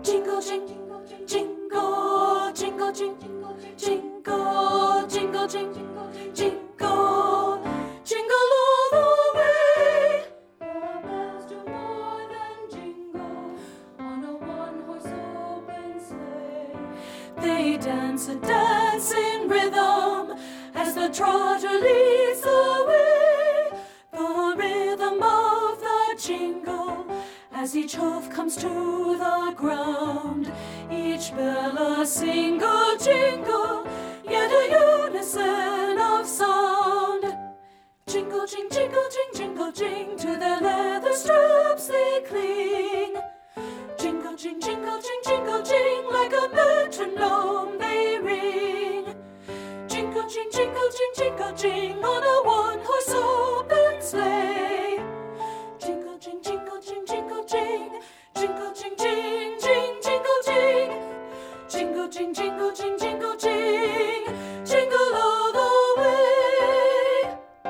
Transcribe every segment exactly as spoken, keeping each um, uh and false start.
Jingle, jingle, jingle, jingle, jingle, jingle, jingle, jingle, jingle, jingle all the way. The bells do more than jingle on a one-horse open sleigh. They dance a dance in rhythm as the trotter leads the way. The rhythm of the jingle as each hoof comes to the ground, each bell a single jingle, yet a unison of sound. Jingle, jing, jingle, jing, jingle, jing, to their leather straps they cling. Jingle, jing, jingle, jing, jingle, jing, like a metronome they ring. Jingle, jing, jingle, jing, jingle, jing, on a one-horse open sleigh. Jingle, jing, jingle, jing, jingle, jing, jingle, jing, jing, jing, jingle, jing. Jingle, jing, jingle, jing, jingle, jing, jingle all the way.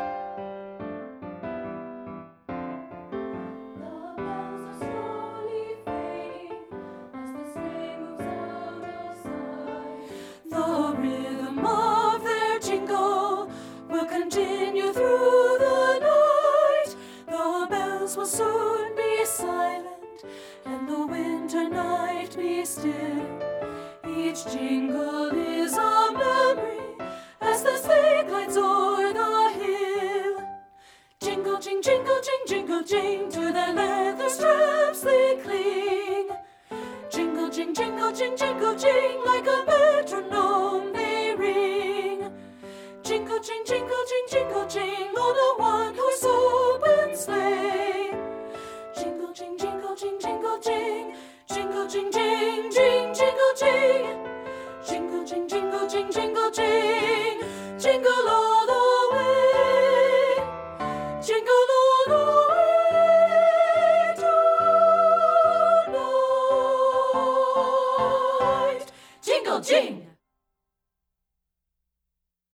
The bells are slowly fading as the sleigh moves out of sight. The rhythm of their jingle will continue through the night. The bells will soon be silent and the winter night be still. Each jingle is a memory as the sleigh glides o'er the hill. Jingle, jing, jingle, jing, jingle, jing, to their leather straps they cling. Jingle, jing, jingle, jing, jingle, jing, like a metronome they ring. Jingle, jing, jingle, jing, jingle, jing, on a one-horse open sleigh. Jingle, jing, jingle, jing, jingle, jing, jingle, jing, jing, jing, jingle, jing. Jingle, jing, jingle, jing, jingle, jing, jingle all the way. Jingle all the way tonight. Jingle, jing.